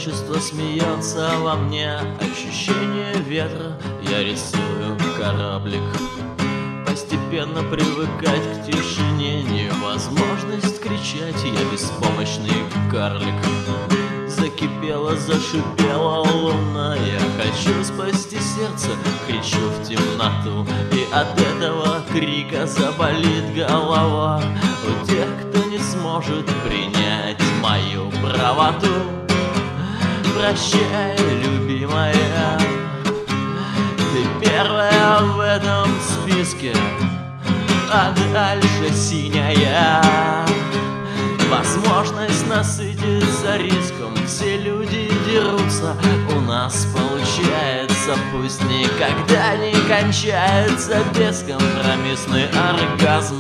Одиночество смеется во мне, ощущение ветра. Я рисую кораблик. Постепенно привыкать к тишине, невозможность кричать, я беспомощный карлик. Закипела, зашипела луна, я хочу спасти сердце, кричу в темноту, и от этого крика заболит голова у тех, кто не сможет принять мою правоту. Прощай, любимая, ты первая в этом списке, а дальше синяя. Возможность насытиться риском, все люди дерутся, у нас получается, пусть никогда не кончается бескомпромиссный оргазм.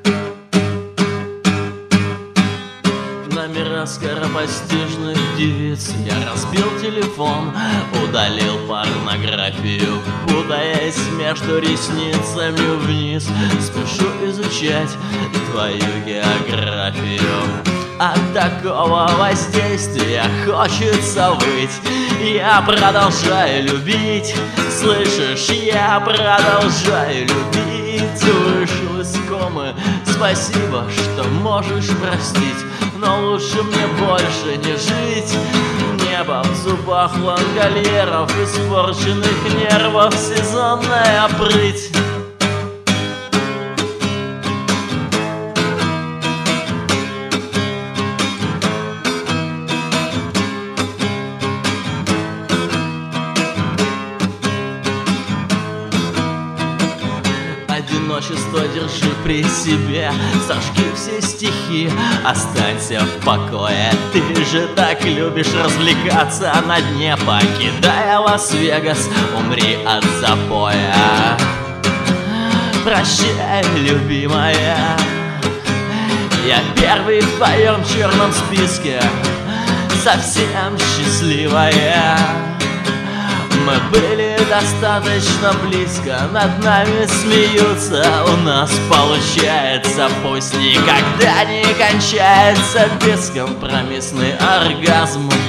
Номера скоропостижных девиц, я разбил телефон, удалил порнографию, путаясь между ресницами вниз, спешу изучать твою географию. От такого воздействия хочется выть. Я продолжаю любить, слышишь, я продолжаю любить. Вышел из комы, спасибо, что можешь простить, но лучше мне больше не жить. Небо в зубах лангольеров, испорченных нервов, сезонная прыть. Одиночество держи при себе, сожги все стихи, останься в покое. Ты же так любишь развлекаться на дне, покидая Лас-Вегас, умри от запоя. Прощай, любимая, я первый в твоем черном списке, совсем счастливая. Мы были достаточно близко, над нами смеются, у нас получается, пусть никогда не кончается бескомпромиссный оргазм.